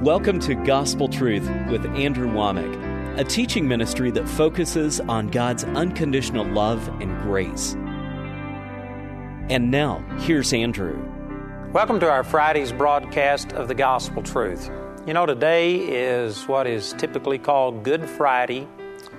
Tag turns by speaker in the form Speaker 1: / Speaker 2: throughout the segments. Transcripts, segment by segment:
Speaker 1: Welcome to Gospel Truth with Andrew Womack, a teaching ministry that focuses on God's unconditional love and grace. And now, here's Andrew.
Speaker 2: Welcome to our Friday's broadcast of the Gospel Truth. You know, today is what is typically called Good Friday.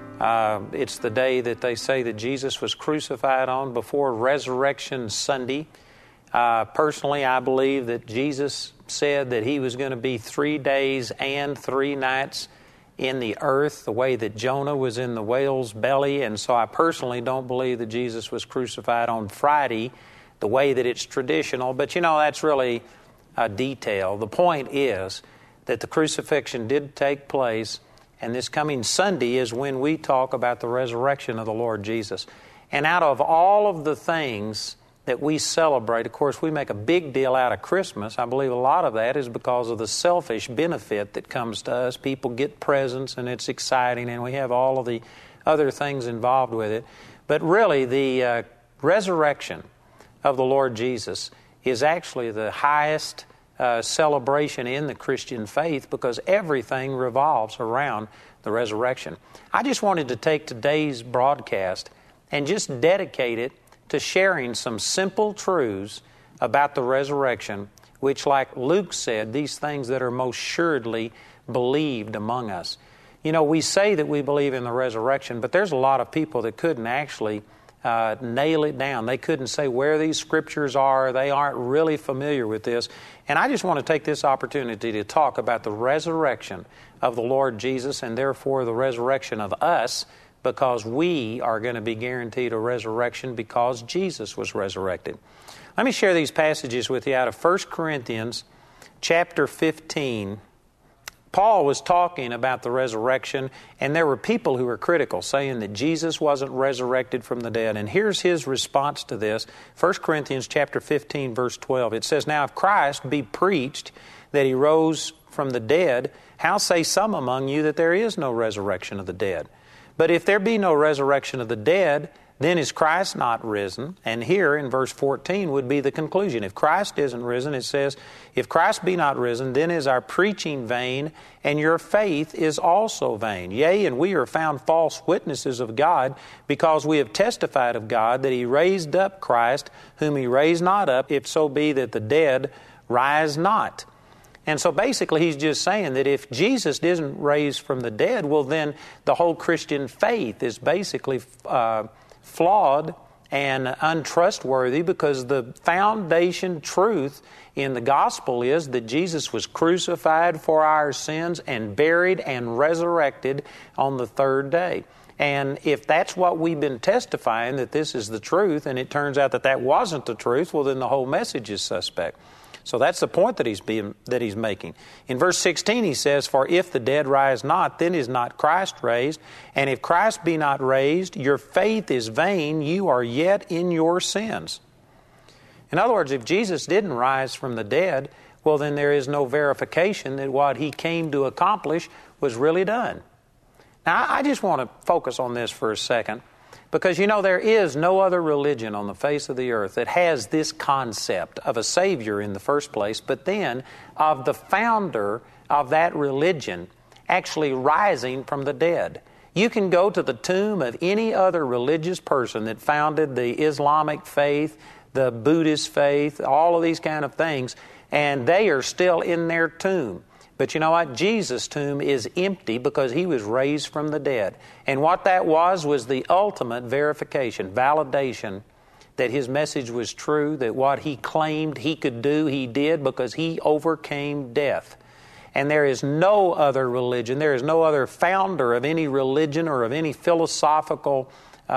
Speaker 2: It's the day that they say that Jesus was crucified on before Resurrection Sunday. Personally, I believe that Jesus said that He was going to be 3 days and 3 nights in the earth, the way that Jonah was in the whale's belly. And so I personally don't believe that Jesus was crucified on Friday, the way that it's traditional. But you know, that's really a detail. The point is that the crucifixion did take place, and this coming Sunday is when we talk about the resurrection of the Lord Jesus. And out of all of the things that we celebrate, of course, we make a big deal out of Christmas. I believe a lot of that is because of the selfish benefit that comes to us. People get presents, and it's exciting, and we have all of the other things involved with it. But really, the resurrection of the Lord Jesus is actually the highest celebration in the Christian faith, because everything revolves around the resurrection. I just wanted to take today's broadcast and just dedicate it to sharing some simple truths about the resurrection, which, like Luke said, these things that are most assuredly believed among us. You know, we say that we believe in the resurrection, but there's a lot of people that couldn't actually nail it down. They couldn't say where these scriptures are. They aren't really familiar with this. And I just want to take this opportunity to talk about the resurrection of the Lord Jesus, and therefore the resurrection of us, because we are going to be guaranteed a resurrection because Jesus was resurrected. Let me share these passages with you out of 1 Corinthians chapter 15. Paul was talking about the resurrection, and there were people who were critical, saying that Jesus wasn't resurrected from the dead. And here's his response to this. 1 Corinthians chapter 15, verse 12. It says, "Now if Christ be preached that He rose from the dead, how say some among you that there is no resurrection of the dead? But if there be no resurrection of the dead, then is Christ not risen?" And here in verse 14 would be the conclusion. If Christ isn't risen, it says, "If Christ be not risen, then is our preaching vain, and your faith is also vain. Yea, and we are found false witnesses of God, because we have testified of God that He raised up Christ, whom He raised not up, if so be that the dead rise not." And so basically he's just saying that if Jesus isn't raised from the dead, well then the whole Christian faith is basically flawed and untrustworthy, because the foundation truth in the gospel is that Jesus was crucified for our sins and buried and resurrected on the third day. And if that's what we've been testifying, that this is the truth, and it turns out that that wasn't the truth, well then the whole message is suspect. So that's the point that he's making. In verse 16 he says, "For if the dead rise not, then is not Christ raised. And if Christ be not raised, your faith is vain, you are yet in your sins." In other words, if Jesus didn't rise from the dead, well then there is no verification that what He came to accomplish was really done. Now I just want to focus on this for a second, because, you know, there is no other religion on the face of the earth that has this concept of a Savior in the first place, but then of the founder of that religion actually rising from the dead. You can go to the tomb of any other religious person that founded the Islamic faith, the Buddhist faith, all of these kind of things, and they are still in their tomb. But you know what? Jesus' tomb is empty because He was raised from the dead. And what that was the ultimate verification, validation that His message was true, that what He claimed He could do, He did, because He overcame death. And there is no other religion, there is no other founder of any religion or of any philosophical,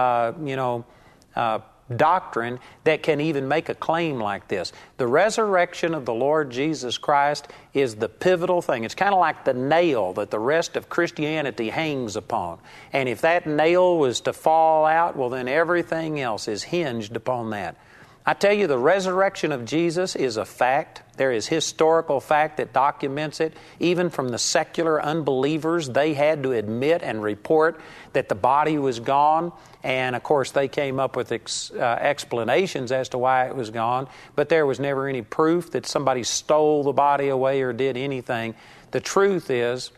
Speaker 2: doctrine that can even make a claim like this. The resurrection of the Lord Jesus Christ is the pivotal thing. It's kind of like the nail that the rest of Christianity hangs upon. And if that nail was to fall out, well then everything else is hinged upon that. I tell you, the resurrection of Jesus is a fact. There is historical fact that documents it. Even from the secular unbelievers, they had to admit and report that the body was gone. And, of course, they came up with explanations as to why it was gone. But there was never any proof that somebody stole the body away or did anything. The truth is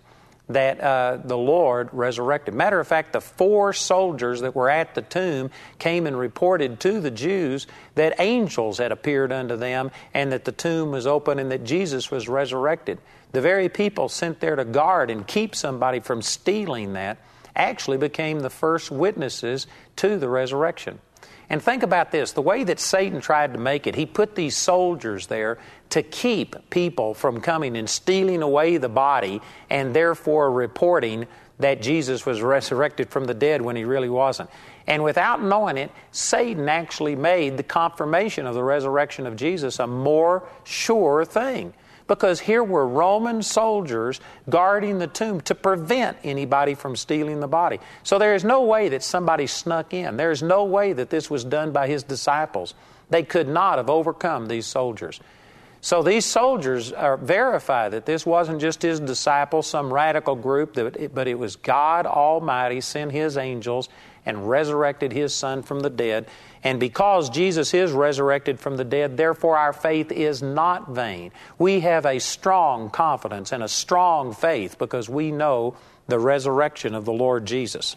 Speaker 2: that the Lord resurrected. Matter of fact, the 4 soldiers that were at the tomb came and reported to the Jews that angels had appeared unto them and that the tomb was open and that Jesus was resurrected. The very people sent there to guard and keep somebody from stealing that actually became the first witnesses to the resurrection. And think about this, the way that Satan tried to make it, he put these soldiers there to keep people from coming and stealing away the body and therefore reporting that Jesus was resurrected from the dead when he really wasn't. And without knowing it, Satan actually made the confirmation of the resurrection of Jesus a more sure thing. Because here were Roman soldiers guarding the tomb to prevent anybody from stealing the body. So there is no way that somebody snuck in. There is no way that this was done by his disciples. They could not have overcome these soldiers. So these soldiers verify that this wasn't just his disciples, some radical group, but it was God Almighty sent his angels and resurrected his Son from the dead. And because Jesus is resurrected from the dead, therefore our faith is not vain. We have a strong confidence and a strong faith because we know the resurrection of the Lord Jesus.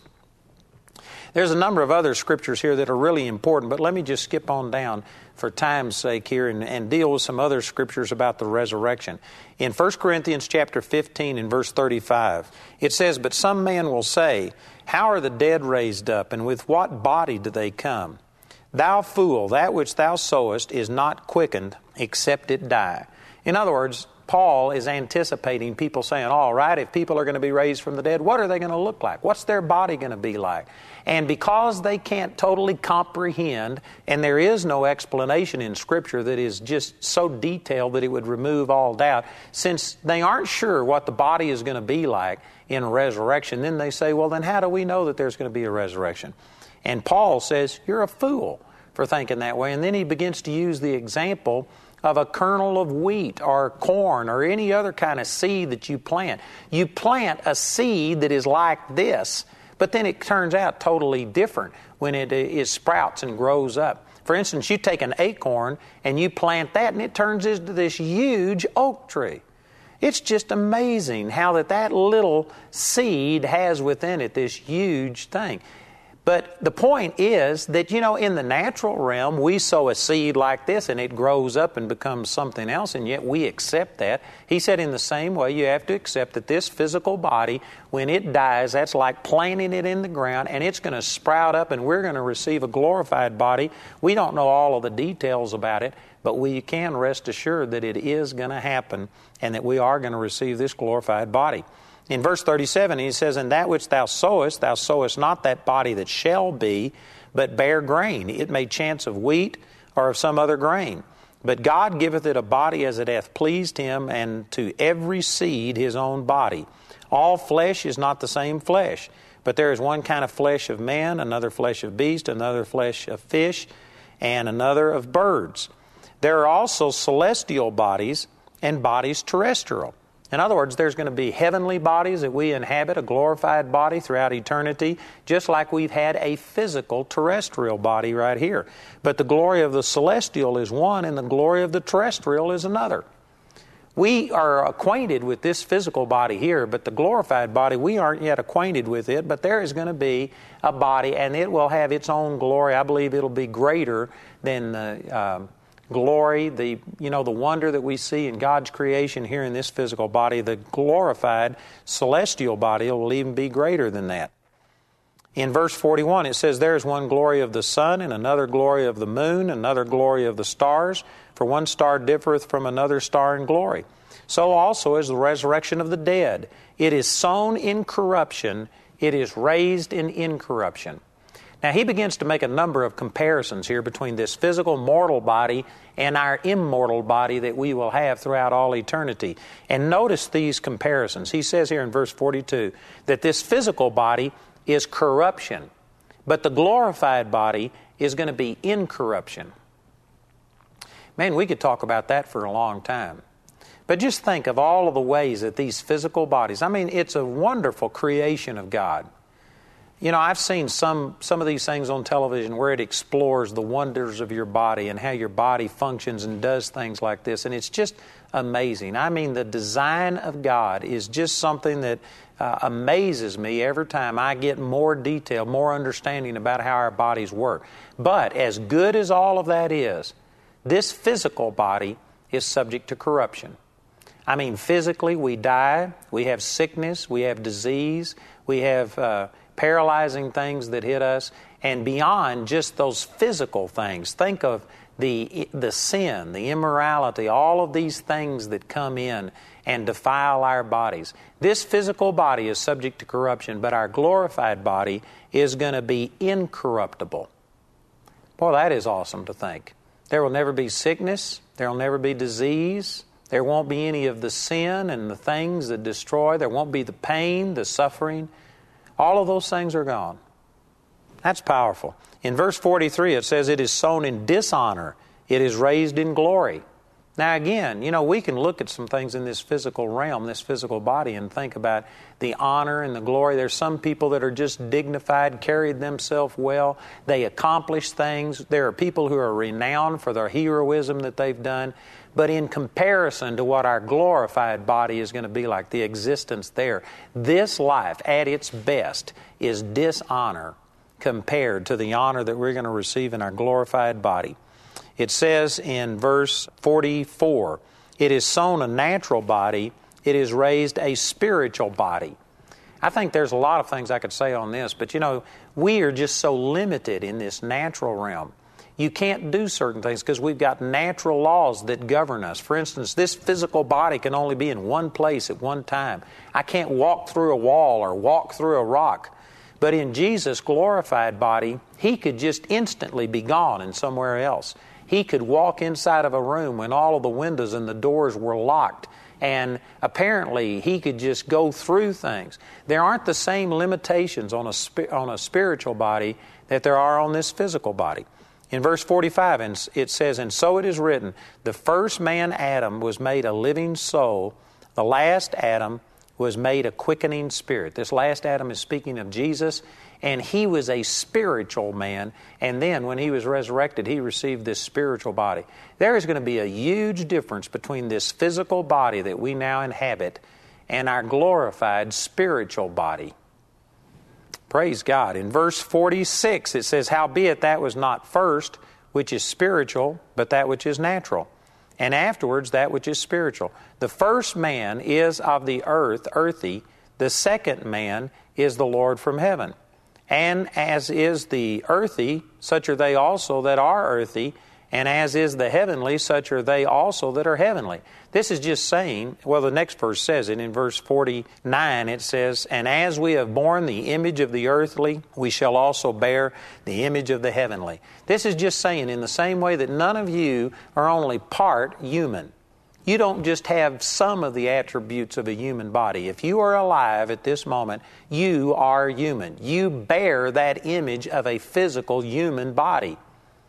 Speaker 2: There's a number of other scriptures here that are really important, but let me just skip on down for time's sake here and deal with some other scriptures about the resurrection. In 1 Corinthians chapter 15 and verse 35, it says, "But some man will say, How are the dead raised up, and with what body do they come? Thou fool, that which thou sowest is not quickened, except it die." In other words, Paul is anticipating people saying, all right, if people are going to be raised from the dead, what are they going to look like? What's their body going to be like? And because they can't totally comprehend, and there is no explanation in Scripture that is just so detailed that it would remove all doubt, since they aren't sure what the body is going to be like in resurrection, then they say, well, then how do we know that there's going to be a resurrection? And Paul says, you're a fool for thinking that way. And then he begins to use the example of a kernel of wheat or corn or any other kind of seed that you plant. You plant a seed that is like this, but then it turns out totally different when it sprouts and grows up. For instance, you take an acorn and you plant that and it turns into this huge oak tree. It's just amazing how that little seed has within it this huge thing. But the point is that, in the natural realm, we sow a seed like this and it grows up and becomes something else, and yet we accept that. He said in the same way, you have to accept that this physical body, when it dies, that's like planting it in the ground, and it's going to sprout up and we're going to receive a glorified body. We don't know all of the details about it, but we can rest assured that it is going to happen and that we are going to receive this glorified body. In verse 37, he says, "And that which thou sowest not that body that shall be, but bare grain. It may chance of wheat or of some other grain. But God giveth it a body as it hath pleased him, and to every seed his own body. All flesh is not the same flesh, but there is one kind of flesh of man, another flesh of beast, another flesh of fish, and another of birds. There are also celestial bodies and bodies terrestrial." In other words, there's going to be heavenly bodies that we inhabit, a glorified body throughout eternity, just like we've had a physical terrestrial body right here. But the glory of the celestial is one, and the glory of the terrestrial is another. We are acquainted with this physical body here, but the glorified body, we aren't yet acquainted with it, but there is going to be a body, and it will have its own glory. I believe it'll be greater than the glory, the wonder that we see in God's creation here in this physical body. The glorified celestial body will even be greater than that. In verse 41 it says, "There is one glory of the sun, and another glory of the moon, another glory of the stars, for one star differeth from another star in glory. So also is the resurrection of the dead. It is sown in corruption, it is raised in incorruption." Now, he begins to make a number of comparisons here between this physical mortal body and our immortal body that we will have throughout all eternity. And notice these comparisons. He says here in verse 42 that this physical body is corruption, but the glorified body is going to be incorruption. Man, we could talk about that for a long time. But just think of all of the ways that these physical bodies, it's a wonderful creation of God. You know, I've seen some of these things on television where it explores the wonders of your body and how your body functions and does things like this, and it's just amazing. I mean, the design of God is just something that amazes me every time I get more detail, more understanding about how our bodies work. But as good as all of that is, this physical body is subject to corruption. I mean, physically we die, we have sickness, we have disease, we have paralyzing things that hit us, and beyond just those physical things, think of the sin, the immorality, all of these things that come in and defile our bodies. This physical body is subject to corruption, but our glorified body is going to be incorruptible. Boy, that is awesome to think. There will never be sickness, there will never be disease, there won't be any of the sin and the things that destroy, there won't be the pain, the suffering. All of those things are gone. That's powerful. In verse 43 it says, it is sown in dishonor, it is raised in glory. Now again, you know, we can look at some things in this physical realm, this physical body, and think about the honor and the glory. There's some people that are just dignified, carried themselves well, they accomplish things. There are people who are renowned for their heroism that they've done. But in comparison to what our glorified body is going to be like, the existence there, this life at its best is dishonor compared to the honor that we're going to receive in our glorified body. It says in verse 44, it is sown a natural body, it is raised a spiritual body. I think there's a lot of things I could say on this, but you know, we are just so limited in this natural realm. You can't do certain things because we've got natural laws that govern us. For instance, this physical body can only be in one place at one time. I can't walk through a wall or walk through a rock. But in Jesus' glorified body, He could just instantly be gone and somewhere else. He could walk inside of a room when all of the windows and the doors were locked, and apparently He could just go through things. There aren't the same limitations on a spiritual body that there are on this physical body. In verse 45, it says, and so it is written, the first man, Adam, was made a living soul. The last Adam was made a quickening spirit. This last Adam is speaking of Jesus, and he was a spiritual man. And then when he was resurrected, he received this spiritual body. There is going to be a huge difference between this physical body that we now inhabit and our glorified spiritual body. Praise God. In verse 46, it says, howbeit that was not first, which is spiritual, but that which is natural. And afterwards, that which is spiritual. The first man is of the earth, earthy. The second man is the Lord from heaven. And as is the earthy, such are they also that are earthy. And as is the heavenly, such are they also that are heavenly. This is just saying, well, the next verse says it. In verse 49, it says, and as we have borne the image of the earthly, we shall also bear the image of the heavenly. This is just saying, in the same way that none of you are only part human. You don't just have some of the attributes of a human body. If you are alive at this moment, you are human. You bear that image of a physical human body.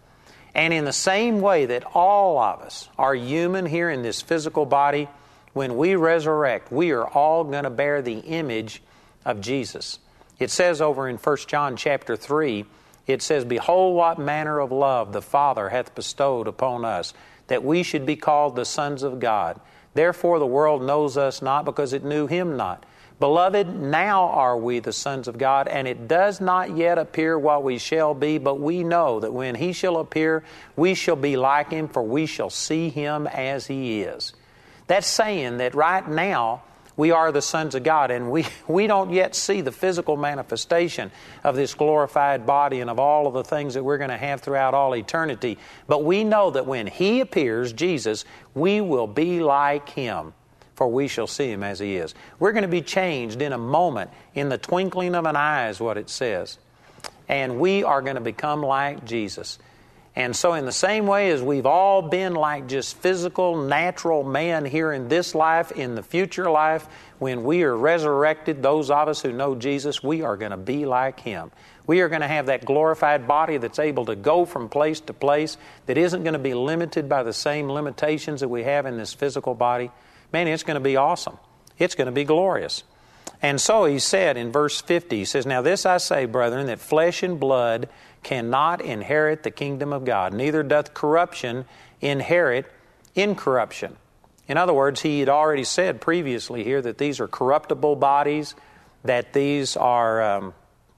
Speaker 2: And in the same way that all of us are human here in this physical body, when we resurrect, we are all going to bear the image of Jesus. It says over in 1 John chapter 3, it says, behold what manner of love the Father hath bestowed upon us, that we should be called the sons of God. Therefore the world knows us not, because it knew Him not. Beloved, now are we the sons of God, and it does not yet appear what we shall be, but we know that when He shall appear, we shall be like Him, for we shall see Him as He is. That's saying that right now we are the sons of God, and we don't yet see the physical manifestation of this glorified body and of all of the things that we're going to have throughout all eternity. But we know that when He appears, Jesus, we will be like Him, for we shall see Him as He is. We're going to be changed in a moment, in the twinkling of an eye is what it says. And we are going to become like Jesus. And so in the same way as we've all been like just physical, natural man here in this life, in the future life, when we are resurrected, those of us who know Jesus, we are going to be like Him. We are going to have that glorified body that's able to go from place to place, that isn't going to be limited by the same limitations that we have in this physical body. Man, it's going to be awesome. It's going to be glorious. And so he said in verse 50, he says, "Now this I say, brethren, that flesh and blood cannot inherit the kingdom of God, neither doth corruption inherit incorruption." In other words, he had already said previously here that these are corruptible bodies, that these are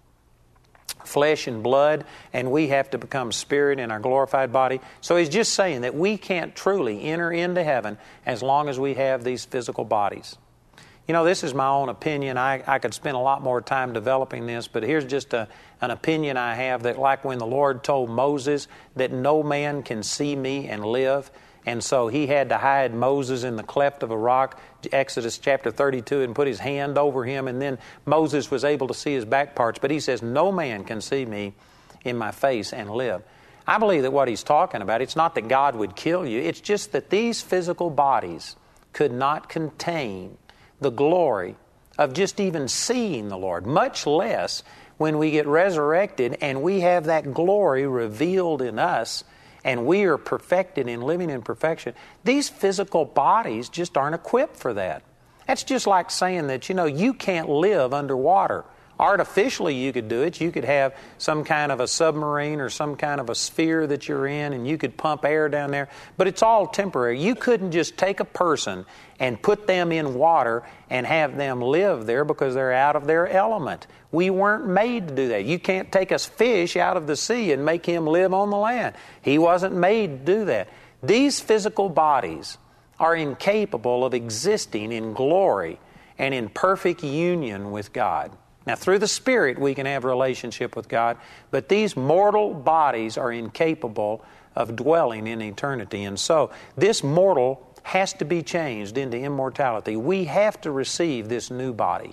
Speaker 2: flesh and blood, and we have to become spirit in our glorified body. So he's just saying that we can't truly enter into heaven as long as we have these physical bodies. You know, this is my own opinion. I could spend a lot more time developing this, but here's just an opinion I have, that like when the Lord told Moses that no man can see me and live, and so he had to hide Moses in the cleft of a rock, Exodus chapter 32, and put his hand over him, and then Moses was able to see his back parts. But he says, no man can see me in my face and live. I believe that what he's talking about, it's not that God would kill you, it's just that these physical bodies could not contain the glory of just even seeing the Lord, much less when we get resurrected and we have that glory revealed in us and we are perfected in living in perfection. These physical bodies just aren't equipped for that. That's just like saying that, you can't live underwater. Artificially you could do it. You could have some kind of a submarine or some kind of a sphere that you're in, and you could pump air down there. But it's all temporary. You couldn't just take a person and put them in water and have them live there because they're out of their element. We weren't made to do that. You can't take a fish out of the sea and make him live on the land. He wasn't made to do that. These physical bodies are incapable of existing in glory and in perfect union with God. Now, through the Spirit, we can have a relationship with God, but these mortal bodies are incapable of dwelling in eternity. And so, this mortal has to be changed into immortality. We have to receive this new body.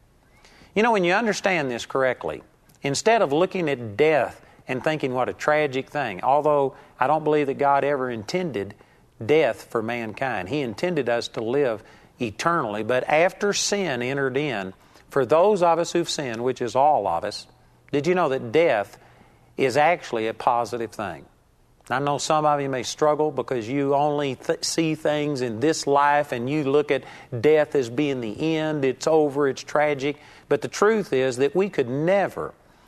Speaker 2: When you understand this correctly, instead of looking at death and thinking what a tragic thing, although I don't believe that God ever intended death for mankind. He intended us to live eternally, but after sin entered in, for those of us who've sinned, which is all of us, did you know that death is actually a positive thing? I know some of you may struggle because you only see things in this life and you look at death as being the end, it's over, it's tragic. But the truth is that we could never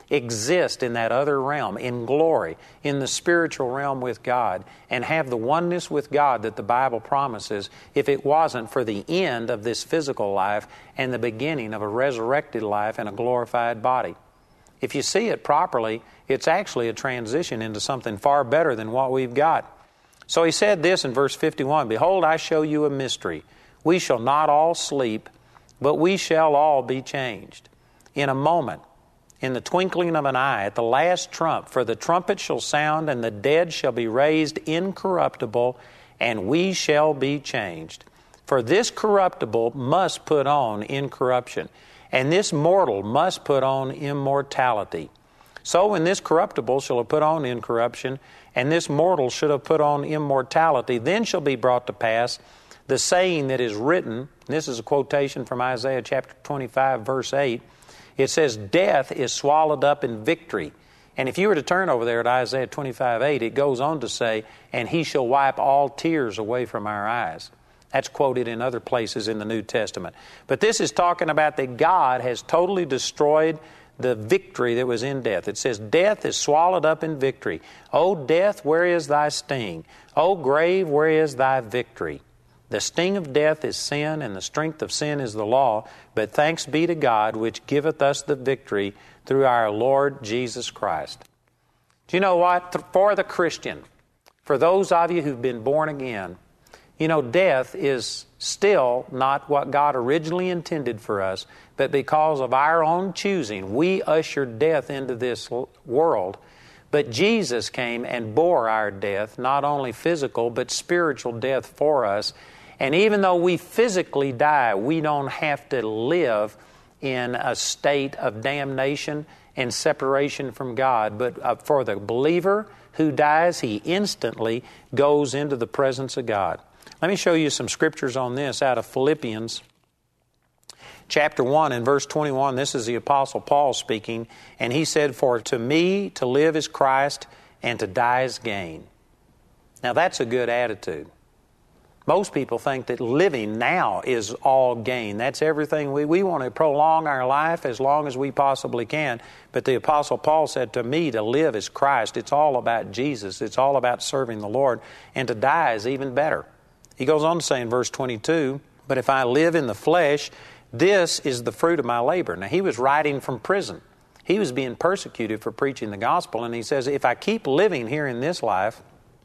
Speaker 2: exist in that other realm, in glory, in the spiritual realm with God, and have the oneness with God that the Bible promises if it wasn't for the end of this physical life and the beginning of a resurrected life and a glorified body. If you see it properly, it's actually a transition into something far better than what we've got. So he said this in verse 51, "Behold, I show you a mystery. We shall not all sleep, but we shall all be changed. In a moment, in the twinkling of an eye, at the last trump, for the trumpet shall sound, and the dead shall be raised incorruptible, and we shall be changed. For this corruptible must put on incorruption, and this mortal must put on immortality. So when this corruptible shall have put on incorruption, and this mortal should have put on immortality, then shall be brought to pass the saying that is written," this is a quotation from Isaiah chapter 25, verse 8, it says, "Death is swallowed up in victory." And if you were to turn over there at Isaiah 25:8, it goes on to say, "And he shall wipe all tears away from our eyes." That's quoted in other places in the New Testament. But this is talking about that God has totally destroyed the victory that was in death. It says, "Death is swallowed up in victory. O death, where is thy sting? O grave, where is thy victory? The sting of death is sin, and the strength of sin is the law. But thanks be to God, which giveth us the victory through our Lord Jesus Christ." Do you know what? For the Christian, for those of you who've been born again, death is still not what God originally intended for us, but because of our own choosing, we ushered death into this world. But Jesus came and bore our death, not only physical, but spiritual death for us. And even though we physically die, we don't have to live in a state of damnation and separation from God. But for the believer who dies, he instantly goes into the presence of God. Let me show you some scriptures on this out of Philippians chapter 1 and verse 21. This is the Apostle Paul speaking, and he said, "For to me to live is Christ, and to die is gain." Now that's a good attitude. Most people think that living now is all gain. That's everything. We want to prolong our life as long as we possibly can. But the Apostle Paul said, to me, to live is Christ. It's all about Jesus. It's all about serving the Lord. And to die is even better. He goes on to say in verse 22, but if I live in the flesh, this is the fruit of my labor. Now, he was writing from prison. He was being persecuted for preaching the gospel. And he says, if I keep living here in this life,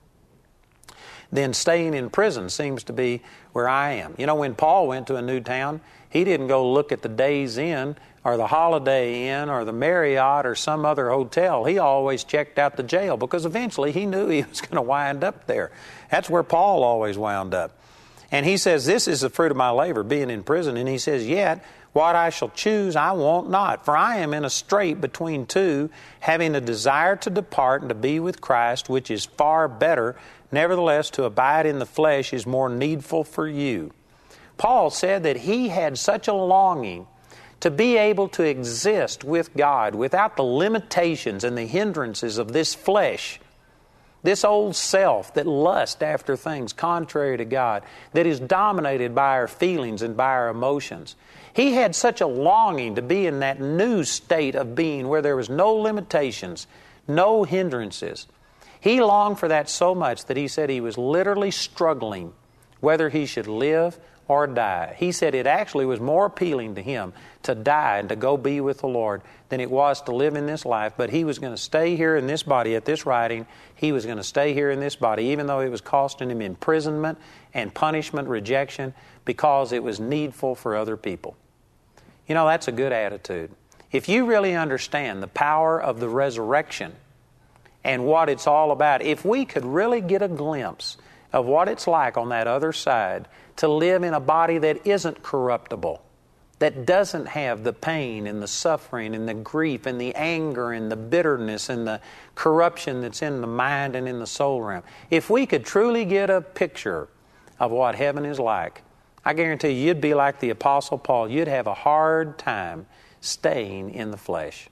Speaker 2: then staying in prison seems to be where I am. You know, when Paul went to a new town, he didn't go look at the Days Inn or the Holiday Inn or the Marriott or some other hotel. He always checked out the jail because eventually he knew he was going to wind up there. That's where Paul always wound up. And he says, this is the fruit of my labor, being in prison. And he says, yet what I shall choose I won't not. For I am in a strait between two, having a desire to depart and to be with Christ, which is far better. Nevertheless, to abide in the flesh is more needful for you. Paul said that he had such a longing to be able to exist with God without the limitations and the hindrances of this flesh, this old self that lusts after things contrary to God, that is dominated by our feelings and by our emotions. He had such a longing to be in that new state of being where there was no limitations, no hindrances. He longed for that so much that he said he was literally struggling whether he should live or die. He said it actually was more appealing to him to die and to go be with the Lord than it was to live in this life. But he was going to stay here in this body at this writing. He was going to stay here in this body, even though it was costing him imprisonment and punishment, rejection, because it was needful for other people. You know, that's a good attitude. If you really understand the power of the resurrection and what it's all about, if we could really get a glimpse of what it's like on that other side to live in a body that isn't corruptible, that doesn't have the pain and the suffering and the grief and the anger and the bitterness and the corruption that's in the mind and in the soul realm. If we could truly get a picture of what heaven is like, I guarantee you'd be like the Apostle Paul. You'd have a hard time staying in the flesh.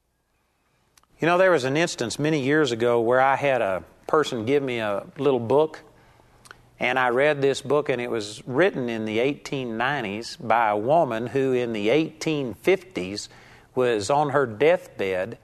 Speaker 2: You know, there was an instance many years ago where I had a person give me a little book, and I read this book, and it was written in the 1890s by a woman who in the 1850s was on her deathbed,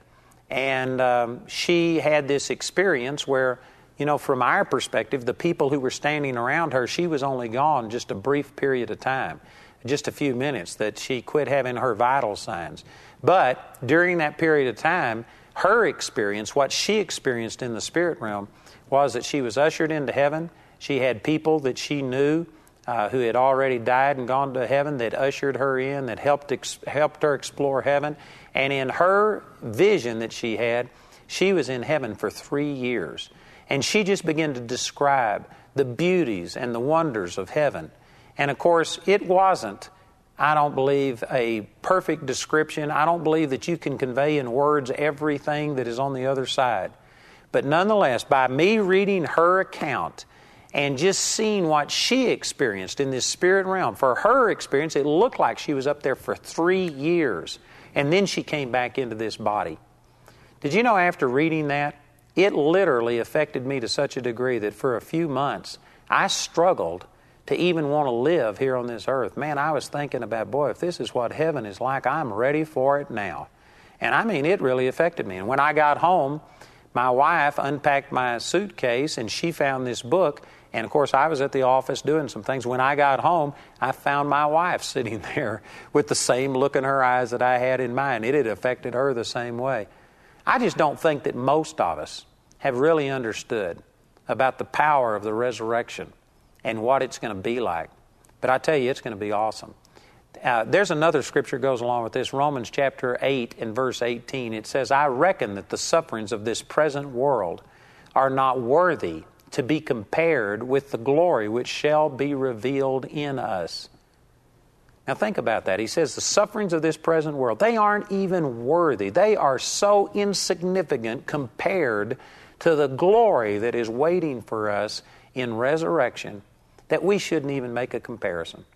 Speaker 2: and she had this experience where, you know, from our perspective, the people who were standing around her, she was only gone just a brief period of time, just a few minutes, that she quit having her vital signs. But during that period of time, her experience, what she experienced in the spirit realm, was that she was ushered into heaven. She had people that she knew who had already died and gone to heaven that ushered her in, that helped her explore heaven. And in her vision that she had, she was in heaven for 3 years. And she just began to describe the beauties and the wonders of heaven. And of course, it wasn't, I don't believe, a perfect description. I don't believe that you can convey in words everything that is on the other side. But nonetheless, by me reading her account and just seeing what she experienced in this spirit realm, for her experience, it looked like she was up there for 3 years. And then she came back into this body. Did you know after reading that, it literally affected me to such a degree that for a few months, I struggled to even want to live here on this earth. Man, I was thinking about, boy, if this is what heaven is like, I'm ready for it now. And I mean, it really affected me. And when I got home, my wife unpacked my suitcase and she found this book. And of course, I was at the office doing some things. When I got home, I found my wife sitting there with the same look in her eyes that I had in mine. It had affected her the same way. I just don't think that most of us have really understood about the power of the resurrection and what it's going to be like. But I tell you, it's going to be awesome. There's another scripture goes along with this, Romans chapter 8 and verse 18. It says, I reckon that the sufferings of this present world are not worthy to be compared with the glory which shall be revealed in us. Now think about that. He says the sufferings of this present world, they aren't even worthy. They are so insignificant compared to the glory that is waiting for us in resurrection that we shouldn't even make a comparison.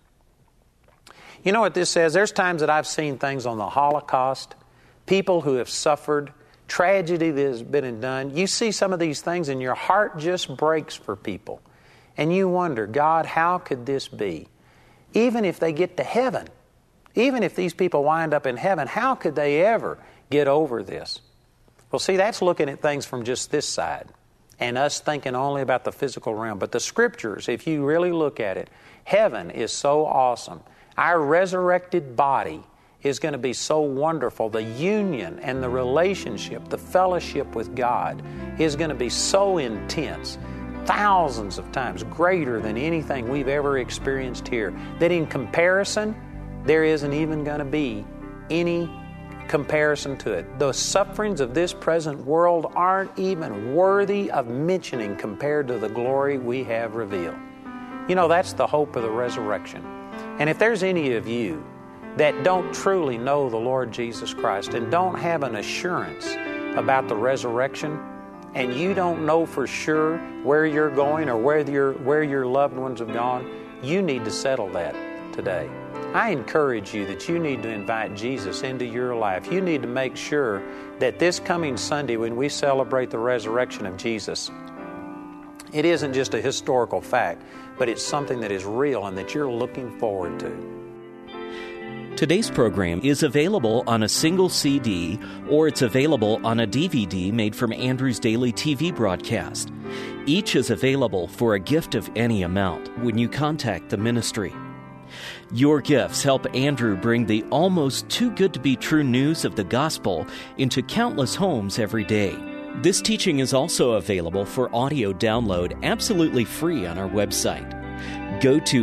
Speaker 2: You know what this says? There's times that I've seen things on the Holocaust, people who have suffered, tragedy that has been done. You see some of these things and your heart just breaks for people. And you wonder, God, how could this be? Even if they get to heaven, even if these people wind up in heaven, how could they ever get over this? Well, see, that's looking at things from just this side and us thinking only about the physical realm. But the Scriptures, if you really look at it, heaven is so awesome. Our resurrected body is going to be so wonderful. The union and the relationship, the fellowship with God is going to be so intense, thousands of times greater than anything we've ever experienced here, that in comparison, there isn't even going to be any comparison to it. The sufferings of this present world aren't even worthy of mentioning compared to the glory we have revealed. You know, that's the hope of the resurrection. And if there's any of you that don't truly know the Lord Jesus Christ and don't have an assurance about the resurrection, and you don't know for sure where you're going or where your loved ones have gone, you need to settle that today. I encourage you that you need to invite Jesus into your life. You need to make sure that this coming Sunday, when we celebrate the resurrection of Jesus, it isn't just a historical fact, but it's something that is real and that you're looking forward to.
Speaker 1: Today's program is available on a single CD, or it's available on a DVD made from Andrew's daily TV broadcast. Each is available for a gift of any amount when you contact the ministry. Your gifts help Andrew bring the almost too good to be true news of the gospel into countless homes every day. This teaching is also available for audio download absolutely free on our website. Go to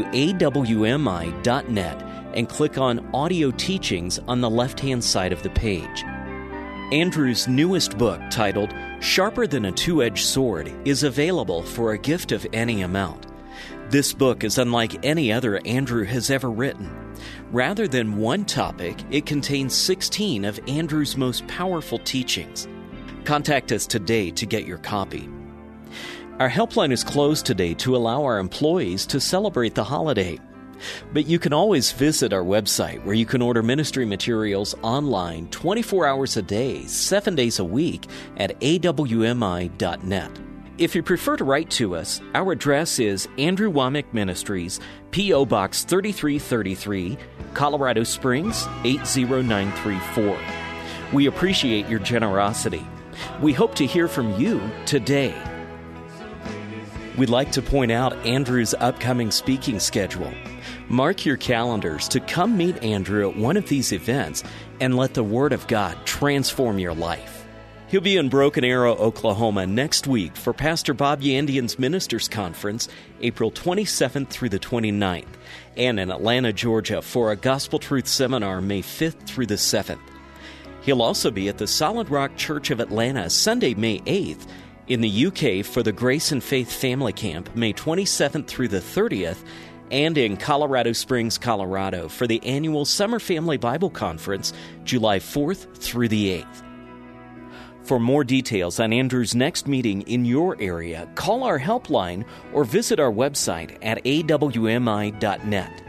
Speaker 1: awmi.net and click on Audio Teachings on the left-hand side of the page. Andrew's newest book, titled Sharper Than a Two-Edged Sword, is available for a gift of any amount. This book is unlike any other Andrew has ever written. Rather than one topic, it contains 16 of Andrew's most powerful teachings. Contact us today to get your copy. Our helpline is closed today to allow our employees to celebrate the holiday. But you can always visit our website, where you can order ministry materials online 24 hours a day, 7 days a week at awmi.net. If you prefer to write to us, our address is Andrew Wommack Ministries, P.O. Box 3333, Colorado Springs 80934. We appreciate your generosity. We hope to hear from you today. We'd like to point out Andrew's upcoming speaking schedule. Mark your calendars to come meet Andrew at one of these events and let the Word of God transform your life. He'll be in Broken Arrow, Oklahoma next week for Pastor Bob Yandian's Ministers Conference, April 27th through the 29th, and in Atlanta, Georgia for a Gospel Truth Seminar May 5th through the 7th. He'll also be at the Solid Rock Church of Atlanta Sunday, May 8th, in the UK for the Grace and Faith Family Camp May 27th through the 30th, and in Colorado Springs, Colorado for the annual Summer Family Bible Conference July 4th through the 8th. For more details on Andrew's next meeting in your area, call our helpline or visit our website at awmi.net.